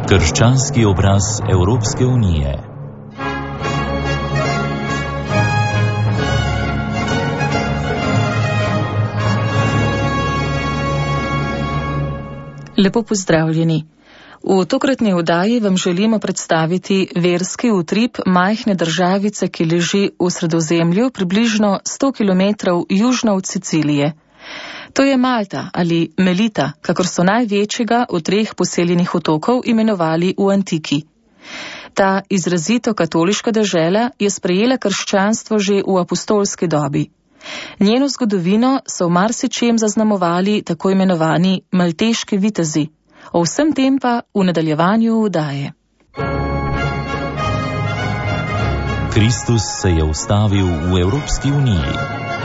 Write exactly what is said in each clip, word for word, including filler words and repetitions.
Krščanski obraz Evropske unije. Lepo pozdravljeni. V tokratni oddaji vam želimo predstaviti verski utrip majhne državice, ki leži v Sredozemlju, približno sto kilometrov južno od Sicilije. To je Malta ali Melita, kakor so največjega od treh poseljenih otokov imenovali v antiki. Ta izrazito katoliška dežela je sprejela krščanstvo že v apostolski dobi. Njeno zgodovino so v marsičem zaznamovali tako imenovani malteški vitezi. O vsem tem pa v nadaljevanju oddaje. Kristus se je ustavil v Evropski uniji.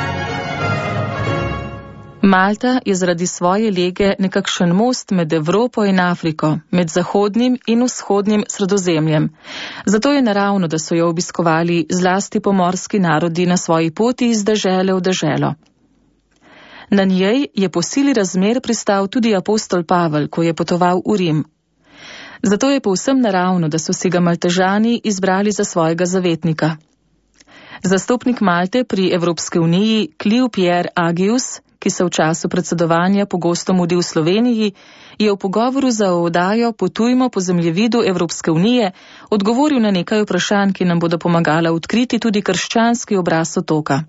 Malta je zaradi svoje lege nekakšen most med Evropo in Afriko, med zahodnim in vzhodnim Sredozemljem. Zato je naravno, da so jo obiskovali zlasti pomorski narodi na svoji poti iz dežele v deželo. Na njej je po sili razmer pristal tudi apostol Pavel, ko je potoval v Rim. Zato je povsem naravno, da so si ga Maltežani izbrali za svojega zavetnika. Zastopnik Malte pri Evropske uniji, Clio Pierre Agius, ki se v času predsedovanja pogosto mudi v Sloveniji, je v pogovoru za oddajo Potujmo po zemljevidu Evropske unije odgovoril na nekaj vprašanj, ki nam bodo pomagala odkriti tudi krščanski obraz otoka.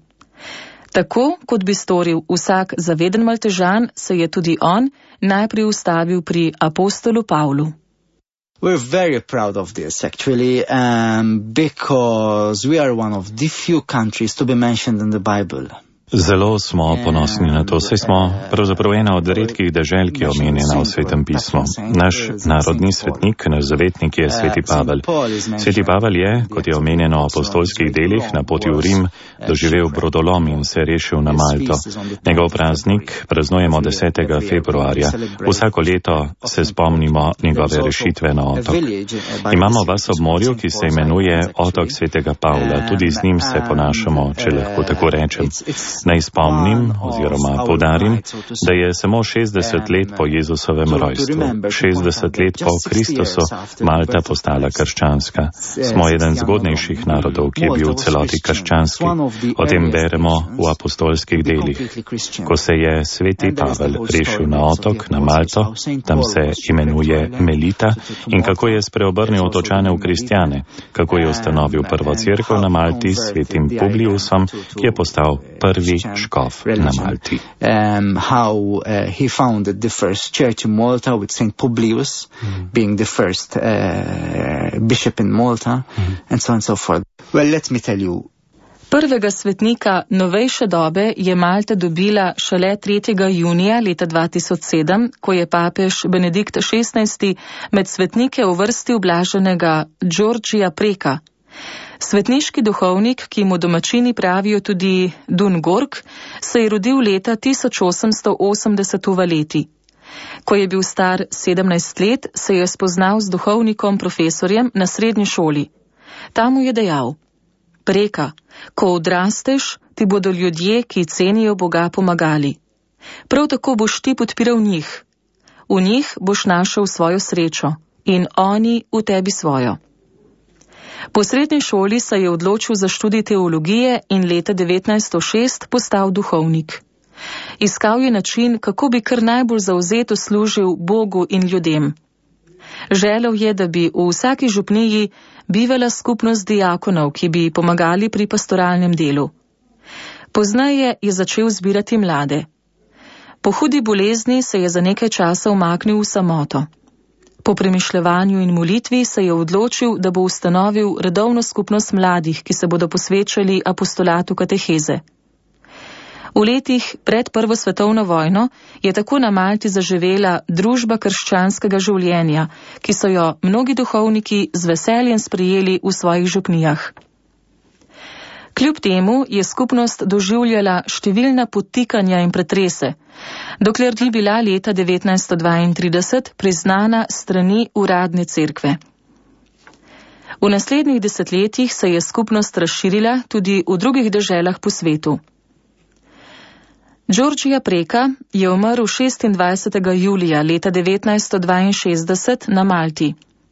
Tako, kot bi storil vsak zaveden Maltežan, se je tudi on najprej ustavil pri apostolu Pavlu. We're very proud of this, actually, um, because we are one of the few countries to be mentioned in the Bible. Zelo smo ponosni na to, saj smo pravzaprav ena od redkih dežel, ki je omenjena v Svetem pismu. Naš narodni svetnik, naš zavetnik je sveti Pavel. Sveti Pavel je, kot je omenjeno v apostolskih delih, na poti v Rim doživel brodolom in se rešil na Malto. Njegov praznik praznujemo desetega februarja. Vsako leto se spomnimo njegove rešitve na otok. Imamo vas ob morju, ki se imenuje otok svetega Pavla. Tudi z njim se ponašamo, če lahko tako rečem. Naj spomnim oziroma poudarim, da je samo šestdeset let po Jezusovem rojstvu, šestdeset let po Kristusu, Malta postala krščanska. Smo eden zgodnejših narodov, ki je bil v celoti krščanski. O tem beremo v apostolskih delih. Ko se je sveti Pavel rešil na otok, na Malto, tam se imenuje Melita, in kako je spreobrnil otočane v kristjane, kako je ustanovil prvo cerkev na Malti s svetim Publiusom, ki je postal prvi škof na Malti. Um, how uh, he founded the first church in Malta with Saint Publius mm. being the first uh, bishop in Malta mm. and so on and so forth. Well, let me tell you. Prvega svetnika novejše dobe je Malta dobila šele tretjega junija leta dva tisoč sedem, ko je papež Benedikt šestnajsti med svetnike uvrstil blaženega Georgija Preka. Svetniški duhovnik, ki mu domačini pravijo tudi Dun Gork, se je rodil leta tisoč osemsto osemdeset v Valeti. Ko je bil star sedemnajst let, se je spoznal z duhovnikom profesorjem na srednji šoli. Tam mu je dejal: Preka, ko odrasteš, ti bodo ljudje, ki cenijo Boga, pomagali. Prav tako boš ti podpiral njih. V njih boš našel svojo srečo in oni v tebi svojo. Po srednji šoli se je odločil za študij teologije in leta devetnajststo šest postal duhovnik. Iskal je način, kako bi kar najbolj zavzeto služil Bogu in ljudem. Želel je, da bi v vsaki župniji bivala skupnost diakonov, ki bi pomagali pri pastoralnem delu. Pozneje je začel zbirati mlade. Po hudi bolezni se je za nekaj časa umaknil v samoto. Po premišljevanju in molitvi se je odločil, da bo ustanovil redovno skupnost mladih, ki se bodo posvečali apostolatu kateheze. V letih pred Prvo svetovno vojno je tako na Malti zaživela družba krščanskega življenja, ki so jo mnogi duhovniki z veseljem sprejeli v svojih župnijah. Kljub temu je skupnost doživljala številna podtikanja in pretrese, dokler ni bila leta devetnajststo dvaintrideset priznana strani uradne cerkve. V naslednjih desetletjih se je skupnost razširila tudi v drugih deželah po svetu. Georgija Preka je umrl šestindvajsetega julija leta devetnajststo dvainšestdeset na Malti.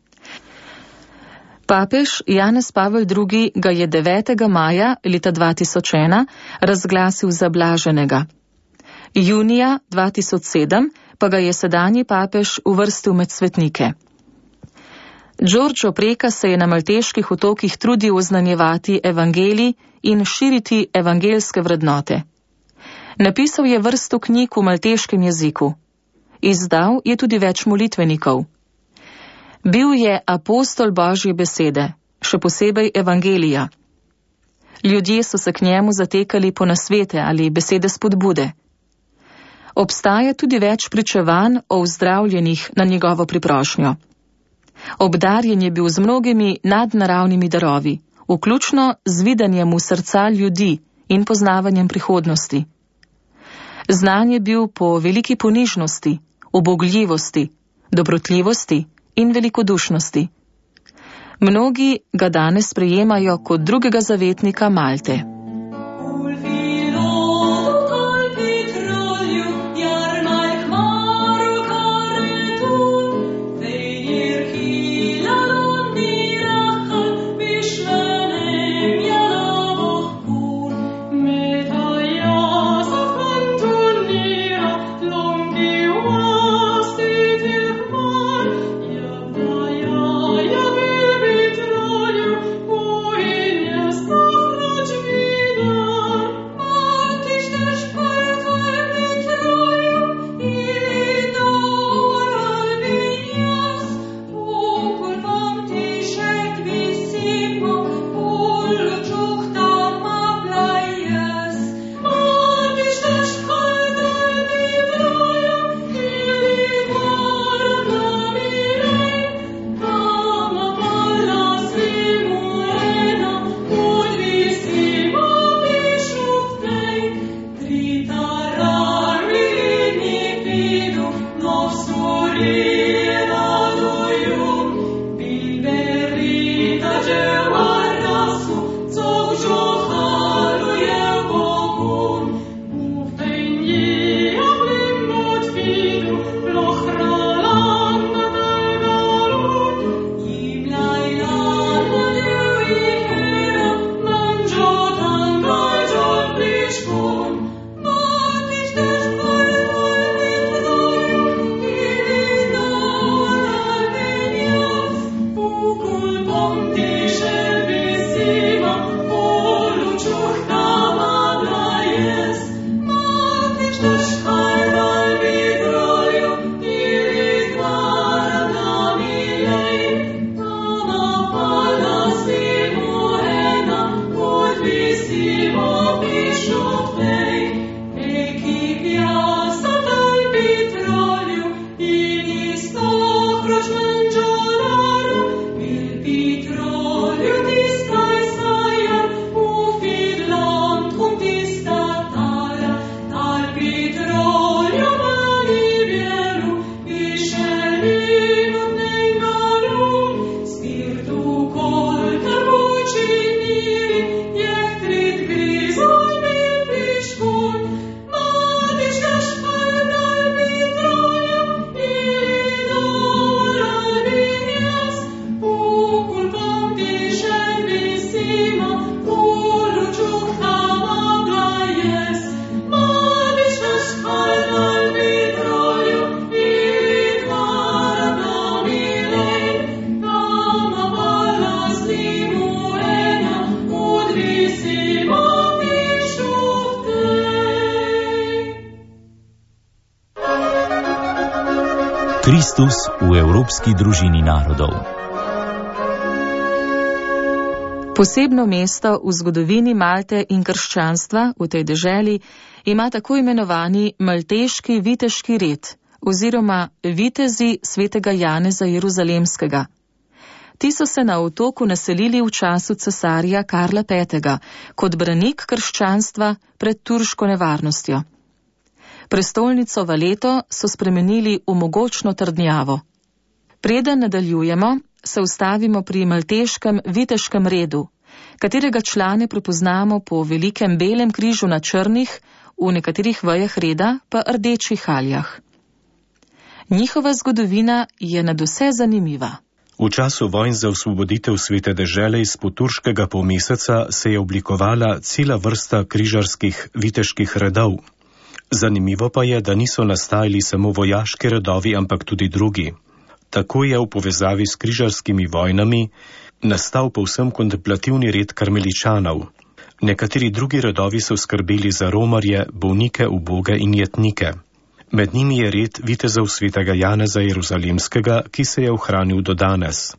Papež Janez Pavel drugi. Ga je devetega maja leta dva tisoč ena razglasil za blaženega. Junija dva tisoč sedem pa ga je sedanji papež uvrstil med svetnike. Đorđe Oprekar se je na malteških otokih trudil oznanjevati evangelij in širiti evangeljske vrednote. Napisal je vrsto knjig v malteškem jeziku. Izdal je tudi več molitvenikov. Bil je apostol Božje besede, še posebej evangelija. Ljudje so se k njemu zatekali po nasvete ali besede spodbude. Obstaja tudi več pričevanj o vzdravljenih na njegovo priprošnjo. Obdarjen je bil z mnogimi nadnaravnimi darovi, vključno z videnjem v srca ljudi in poznavanjem prihodnosti. Znan je bil po veliki ponižnosti, ubogljivosti, dobrotljivosti in velikodušnosti. Mnogi ga danes sprejemajo kot drugega zavetnika Malte. Kristus v evropski družini narodov. Posebno mesto v zgodovini Malte in krščanstva v tej deželi ima tako imenovani malteški viteški red oziroma vitezi svetega Janeza Jeruzalemskega. Ti so se na otoku naselili v času cesarja Karla petega kot branik krščanstva pred turško nevarnostjo. Prestolnico Valeto so spremenili v mogočno trdnjavo. Preden nadaljujemo, se ustavimo pri malteškem viteškem redu, katerega člane prepoznamo po velikem belem križu na črnih, v nekaterih vejah reda pa rdečih haljah. Njihova zgodovina je nadvse zanimiva. V času vojn za osvoboditev Svete dežele izpod turškega polmeseca se je oblikovala cela vrsta križarskih viteških redov. Zanimivo pa je, da niso nastajali samo vojaški redovi, ampak tudi drugi. Tako je v povezavi s križarskimi vojnami nastal povsem kontemplativni red karmeličanov. Nekateri drugi redovi so skrbeli za romarje, bolnike, uboge in jetnike. Med njimi je red vitezov svetega Janeza Jeruzalemskega, ki se je ohranil do danes.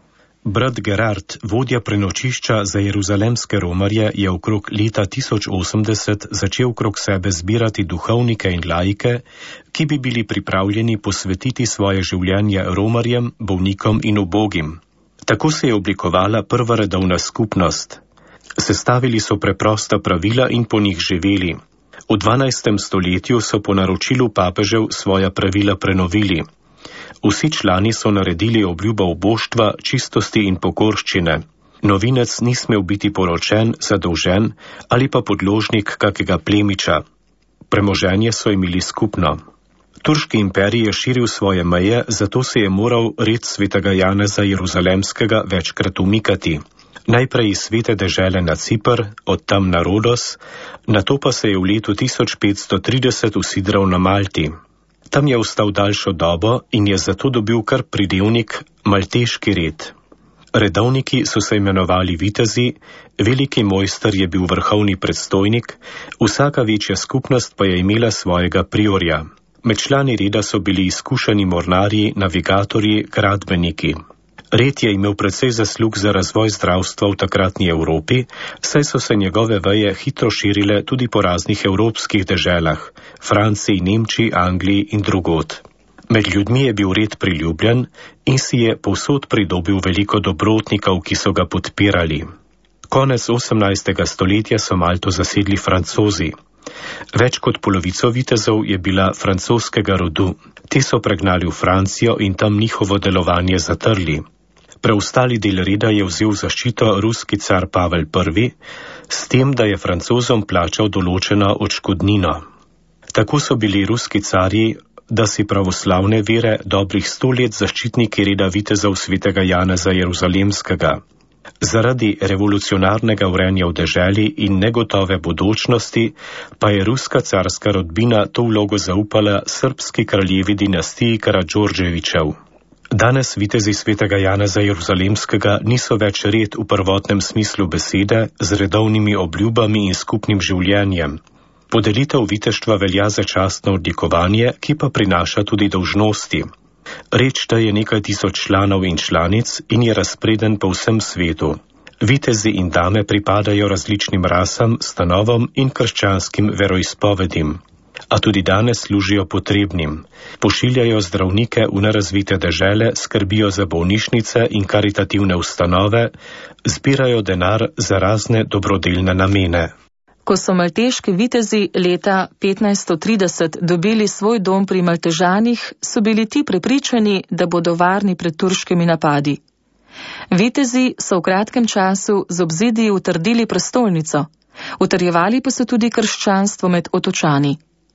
Brat Gerard, vodja prenočišča za jeruzalemske romarje, je okrog leta tisoč osemdeset začel okrog sebe zbirati duhovnike in laike, ki bi bili pripravljeni posvetiti svoje življenje romarjem, bolnikom in ubogim. Tako se je oblikovala prva redovna skupnost. Sestavili so preprosta pravila in po njih živeli. V dvanajstem stoletju so po naročilu papežev svoja pravila prenovili. Vsi člani so naredili obljubo oboštva, čistosti in pokorščine. Novinec ni smel biti poročen, zadolžen ali pa podložnik kakega plemiča. Premoženje so imeli skupno. Turški imperij je širil svoje meje, zato se je moral red svetega Janeza Jeruzalemskega večkrat umikati. Najprej iz Svete dežele na Cipr, od tam na Rodos, nato pa se je v letu tisoč petsto trideset usidral na Malti. Tam je ostal daljšo dobo in je zato dobil kar pridevnik Malteški red. Redovniki so se imenovali vitezi, veliki mojster je bil vrhovni predstojnik, vsaka večja skupnost pa je imela svojega priorja. Med člani reda so bili izkušeni mornarji, navigatorji, gradbeniki. Red je imel precej zaslug za razvoj zdravstva v takratni Evropi, saj so se njegove veje hitro širile tudi po raznih evropskih deželah, Franciji, Nemčiji, Angliji in drugod. Med ljudmi je bil red priljubljen in si je povsod pridobil veliko dobrotnikov, ki so ga podpirali. Konec osemnajstega stoletja so Malto zasedli Francozi. Več kot polovico vitezov je bila francoskega rodu. Ti so pregnali v Francijo in tam njihovo delovanje zatrli. Preostali del reda je vzel zaščito ruski car Pavel Prvi, s tem, da je Francozom plačal določeno odškodnino. Tako so bili ruski carji, da si pravoslavne vere dobrih sto let zaščitniki reda vitezov svetega Janeza Jeruzalemskega. Zaradi revolucionarnega vrenja v deželi in negotove bodočnosti pa je ruska carska rodbina to vlogo zaupala srbski kraljevi dinastiji Karadžordževičev. Danes vitezi svetega Janeza Jeruzalemskega niso več red v prvotnem smislu besede z redovnimi obljubami in skupnim življenjem. Podelitev viteštva velja za častno odlikovanje, ki pa prinaša tudi dolžnosti. Red šteje nekaj tisoč članov in članic in je razpreden po vsem svetu. Vitezi in dame pripadajo različnim rasam, stanovom in krščanskim veroizpovedim. A tudi danes služijo potrebnim. Pošiljajo zdravnike v nerazvite dežele, skrbijo za bolnišnice in karitativne ustanove, zbirajo denar za razne dobrodelne namene. Ko so malteški vitezi leta petnajststo trideset dobili svoj dom pri Maltežanih, so bili ti prepričani, da bodo varni pred turškimi napadi. Vitezi so v kratkem času z obzidji utrdili prestolnico, utrjevali pa so tudi krščanstvo med otočani.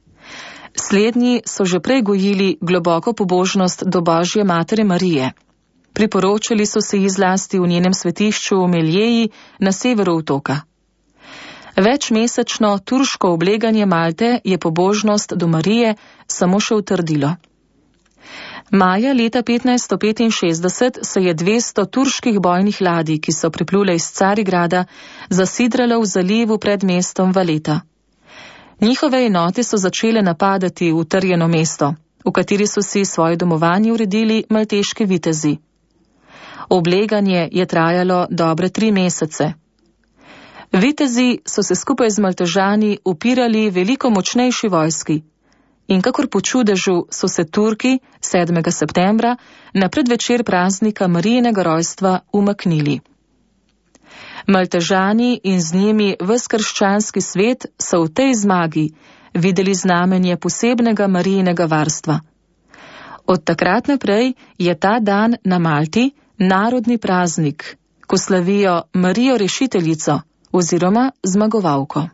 Slednji so že prej gojili globoko pobožnost do Božje matere Marije. Priporočali so se ji zlasti v njenem svetišču v Meljeji na severu otoka. Večmesečno turško obleganje Malte je pobožnost do Marije samo še utrdilo. Maja leta petnajststo petinšestdeset se je dvesto turških bojnih ladij, ki so priplule iz Carigrada, zasidralo v zalivu pred mestom Valeta. Njihove enote so začele napadati v utrjeno mesto, v kateri so si svoje domovanje uredili malteški vitezi. Obleganje je trajalo dobre tri mesece. Vitezi so se skupaj z Maltežani upirali veliko močnejši vojski in kakor po čudežu so se Turki sedmega septembra na predvečer praznika Marijinega rojstva umaknili. Maltežani in z njimi ves krščanski svet so v tej zmagi videli znamenje posebnega Marijinega varstva. Od takrat naprej je ta dan na Malti narodni praznik, ko slavijo Marijo Rešiteljico oziroma zmagovalko.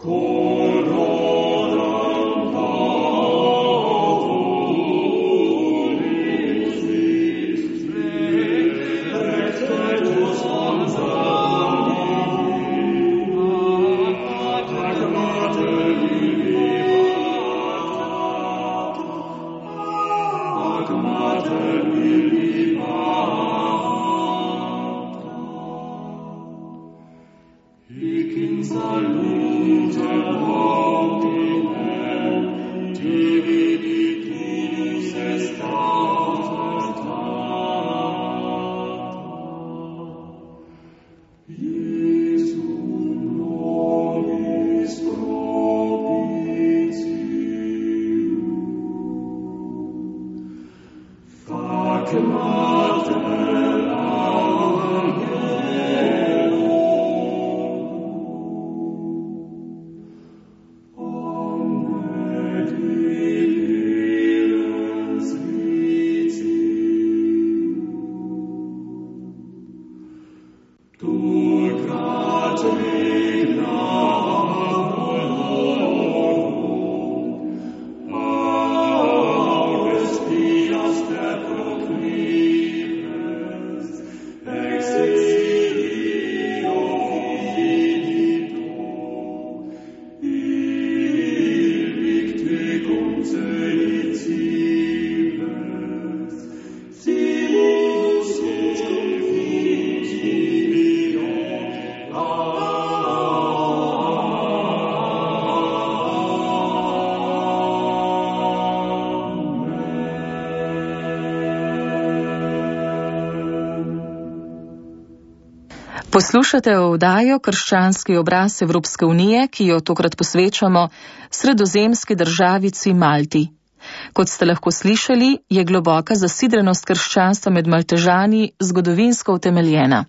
Poslušate oddajo Krščanski obraz Evropske unije, ki jo tokrat posvečamo sredozemski državici Malti. Kot ste lahko slišali, je globoka zasidrenost krščanstva med Maltežani zgodovinsko utemeljena.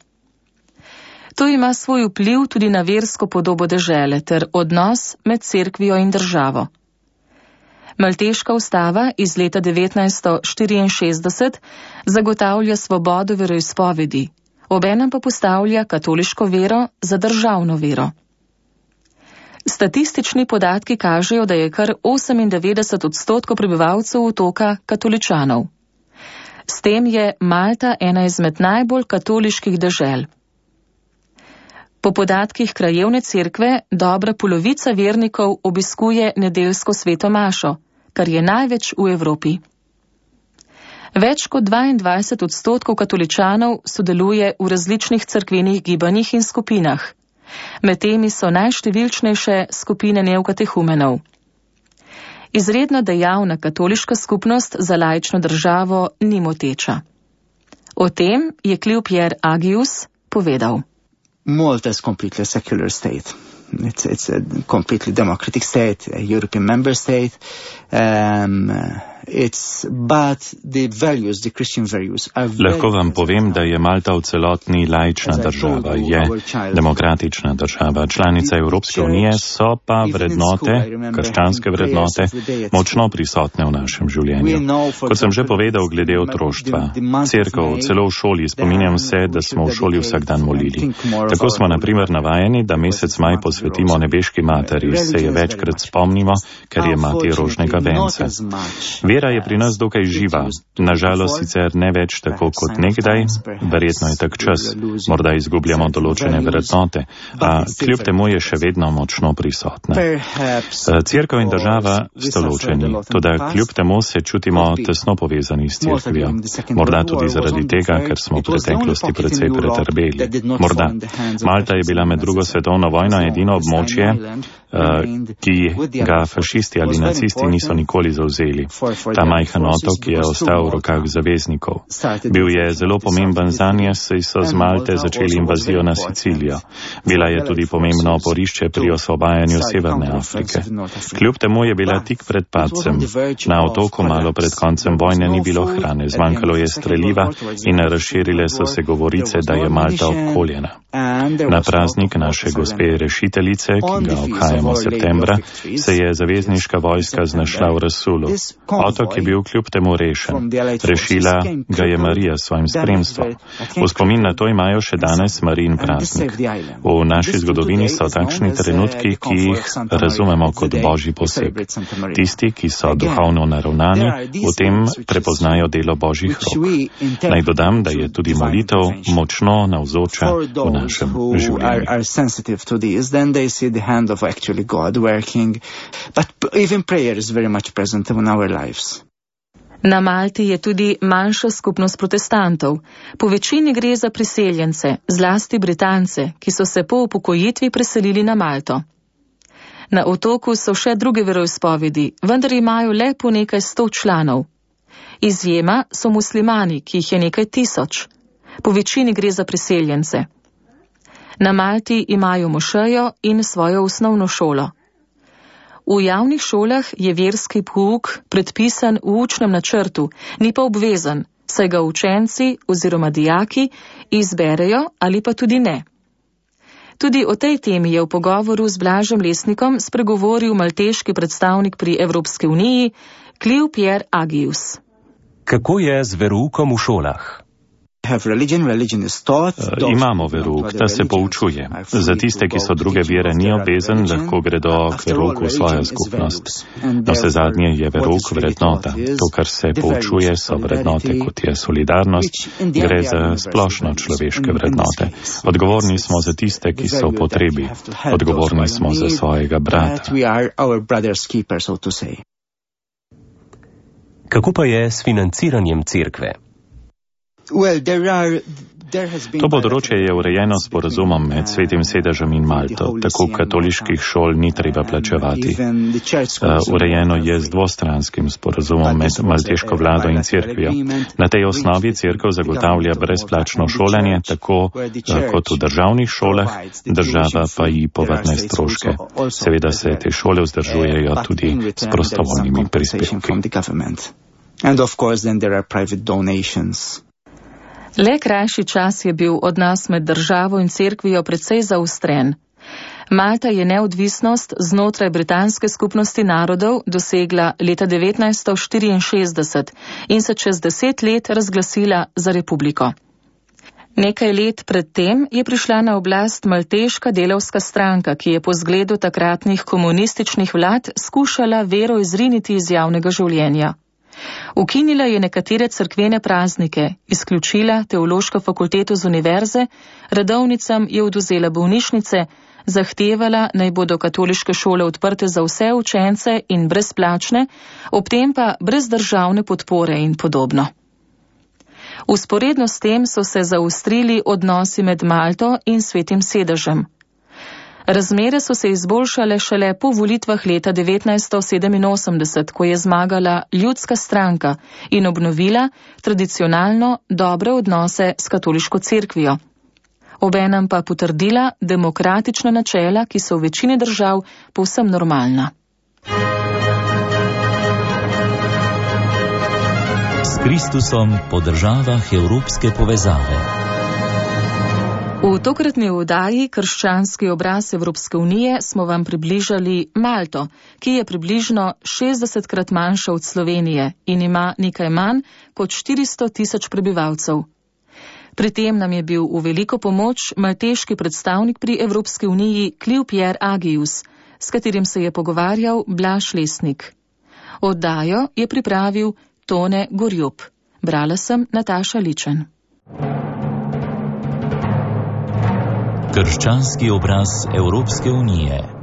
To ima svoj vpliv tudi na versko podobo dežele ter odnos med cerkvijo in državo. Malteška ustava iz leta devetnajststo štiriinšestdeset zagotavlja svobodo veroizpovedi, obenem pa postavlja katoliško vero za državno vero. Statistični podatki kažejo, da je kar osemindevetdeset odstotkov prebivalcev otoka katoličanov. S tem je Malta ena izmed najbolj katoliških dežel. Po podatkih krajevne cerkve dobra polovica vernikov obiskuje nedeljsko sveto mašo, kar je največ v Evropi. Več kot dvaindvajset odstotkov katoličanov sodeluje v različnih cerkvenih gibanjih in skupinah. Med temi so najštevilčnejše skupine neokatehumenov. Izredno dejavna katoliška skupnost za laično državo ni moteča. O tem je Clio-Pierre Agius povedal. Malta is completely a secular state. It's, it's a completely democratic state, a European member state. Um, it's, but the values, the Christian values are very... Lahko vam povem, da je Malta v celotni laična država, je demokratična država. Članica Evropske unije so pa vrednote, krščanske vrednote, močno prisotne v našem življenju. Kot sem že povedal glede otroštva, cerkev, celo v šoli, spominjam se, da smo v šoli vsak dan molili. Tako smo na primer navajeni, da mesec maj posvetimo nebeški materi, se je večkrat spomnimo, ker je mati rožnega venca. Vera je pri nas dokaj živa, nažalost sicer ne več tako kot nekdaj, verjetno je tak čas, morda izgubljamo določene vrednote, a kljub temu je še vedno močno prisotna. Cerkev in država sta ločeni, toda kljub temu se čutimo tesno povezani s cerkvijo. Morda tudi zaradi tega, ker smo v preteklosti precej pretrpeli. Morda. Malta je bila med drugo svetovno vojno edino območje, ki ga fašisti ali nacisti niso nikoli zavzeli. Ta majhen otok je ostal v rokah zaveznikov. Bil je zelo pomemben zanje, saj so z Malte začeli invazijo na Sicilijo. Bila je tudi pomembno oporišče pri osvobajanju Severne Afrike. Kljub temu je bila tik pred padcem. Na otoku malo pred koncem vojne ni bilo hrane, zmanjkalo je streliva in razširile so se govorice, da je Malta obkoljena. Na praznik naše gospe rešiteljice, ki ga obhajamo sedmega septembra, se je zavezniška vojska znašla v Rasulu. Otok je bil kljub temu rešen. Rešila ga je Marija s svojim spremstvom. V spomin na to imajo še danes Marijin praznik. V naši zgodovini so takšni trenutki, ki jih razumemo kot božji poseg. Tisti, ki so duhovno naravnani, v tem prepoznajo delo božjih rok. Naj dodam, da je tudi molitev močno navzoča v našem življenju. Na Malti je tudi manjša skupnost protestantov. Po večini gre za priseljence, zlasti Britance, ki so se po upokojitvi preselili na Malto. Na otoku so še druge veroizpovedi, vendar imajo le po nekaj sto članov. Izjema so muslimani, ki jih je nekaj tisoč. Po večini gre za priseljence. Na Malti imajo mošejo in svojo osnovno šolo. V javnih šolah je verski pouk predpisan v učnem načrtu, ni pa obvezen, saj ga učenci oziroma dijaki izberejo ali pa tudi ne. Tudi o tej temi je v pogovoru z Blažem Lesnikom spregovoril malteški predstavnik pri Evropski uniji, Clive Pierre Agius. Kako je z veroukom v šolah? Imamo verouk, ta se poučuje. Za tiste, ki so druge vere, ni obvezen, lahko gredo k verouku v svojo skupnost. No, vse zadnje je verouk vrednota. To, kar se poučuje, so vrednote, kot je solidarnost, gre za splošno človeške vrednote. Odgovorni smo za tiste, ki so v potrebi. Odgovorni smo za svojega brata. Kako pa je s financiranjem cerkve? To področje je urejeno s sporazumom med Svetim sedežem in Malto, tako katoliških šol ni treba plačevati. Urejeno je z dvostranskim sporazumom med malteško vlado in cerkvijo. Na tej osnovi cerkev zagotavlja brezplačno šolanje, tako kot v državnih šolah, država pa ji povrne stroške. Seveda se te šole vzdržujejo tudi s prostovoljnimi prispevki. Le krajši čas je bil odnos med državo in cerkvijo precej zaostren. Malta je neodvisnost znotraj britanske skupnosti narodov dosegla leta devetnajststo štiriinšestdeset in se čez deset let razglasila za republiko. Nekaj let pred tem je prišla na oblast malteška delavska stranka, ki je po zgledu takratnih komunističnih vlad skušala vero izriniti iz javnega življenja. Ukinila je nekatere cerkvene praznike, izključila teološko fakulteto z univerze, redovnicam je odvzela bolnišnice, zahtevala naj bodo katoliške šole odprte za vse učence in brezplačne, ob tem pa brez državne podpore in podobno. Vzporedno s tem so se zaostrili odnosi med Malto in Svetim sedežem. Razmere so se izboljšale šele po volitvah leta devetnajststo sedeminosemdeset, ko je zmagala ljudska stranka in obnovila tradicionalno dobre odnose s katoliško cerkvijo. Obenem pa potrdila demokratična načela, ki so v večini držav povsem normalna. S Kristusom po državah evropske povezave. V tokratni oddaji Krščanski obraz Evropske unije smo vam približali Malto, ki je približno šestdesetkrat manjša od Slovenije in ima nekaj manj kot štiristo tisoč prebivalcev. Pri tem nam je bil v veliko pomoč malteški predstavnik pri Evropski uniji Clive Pierre Agius, s katerim se je pogovarjal Blaž Lesnik. Oddajo je pripravil Tone Gorjup. Brala sem Nataša Ličen. Krščanski obraz Evropske unije.